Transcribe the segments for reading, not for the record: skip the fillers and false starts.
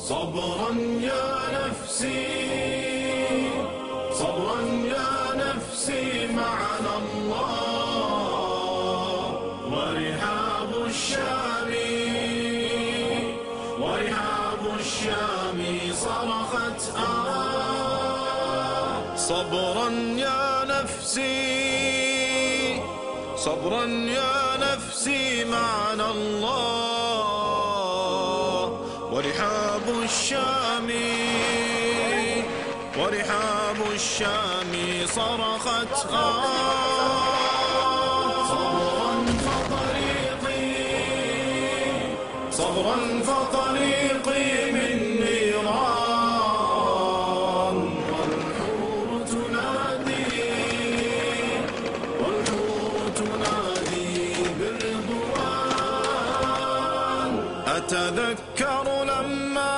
صبرا يا نفسي صبرا يا نفسي معنا الله ورحاب الشام صرخت صبرا يا نفسي صبرا يا نفسي معنا الله ورحاب الشام صرخت صبرا فطريقي من نيران والحور تنادي بالرضوان. أتذكر لما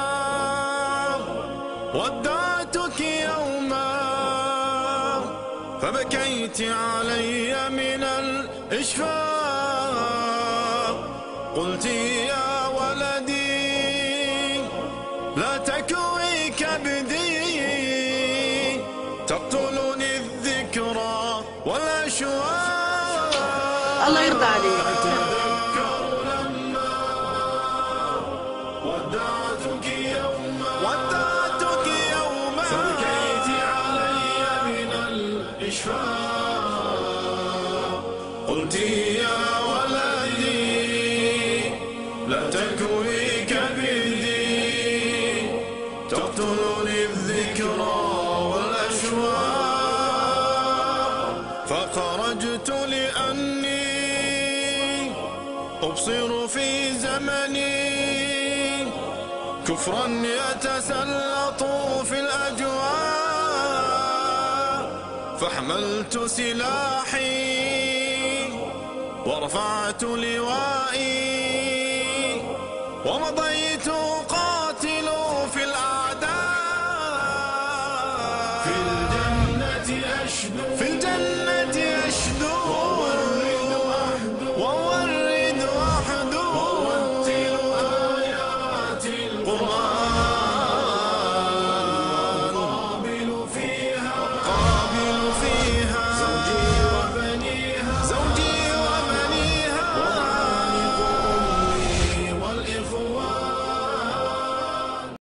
ودعتك يوما فبكيت علي من الإشفاق قلت يا ولدي لا تكوي كبدي تقتلني الذكرى والأشواق. الله يرضى عليك. أتذكر لما ودعتك يوما فبكيت علي من الإشفاق قلت يا ولدي لا تكوي كبدي تقتلني الذكرى والأشواق. فخرجت لأني أبصر في زمني كفرا يتسلط في الأجواء فحملت سلاحي ورفعت لوائي ومضيت قاتل في الأعداء في الجنة